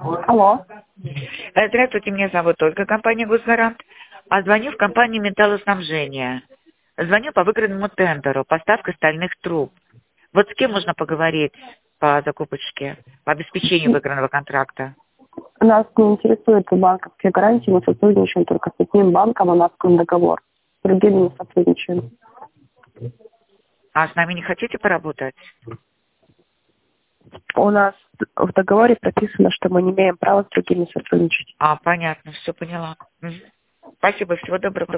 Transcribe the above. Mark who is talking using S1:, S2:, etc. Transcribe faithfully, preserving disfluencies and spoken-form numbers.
S1: Алло.
S2: Э, Здравствуйте, меня зовут Ольга, компания «Госгарант». А звоню в компанию металлоснабжения. Звоню по выигранному тендеру, поставка стальных труб. Вот с кем можно поговорить по закупочке, по обеспечению выигранного контракта?
S1: Нас не интересует банковские гарантии, мы сотрудничаем только с одним банком, у нас договор. С другими не сотрудничаем.
S2: А с нами не хотите поработать?
S1: У нас в договоре прописано, что мы не имеем права с другими сотрудничать.
S2: А, понятно, все поняла. Мгм. Спасибо, всего доброго.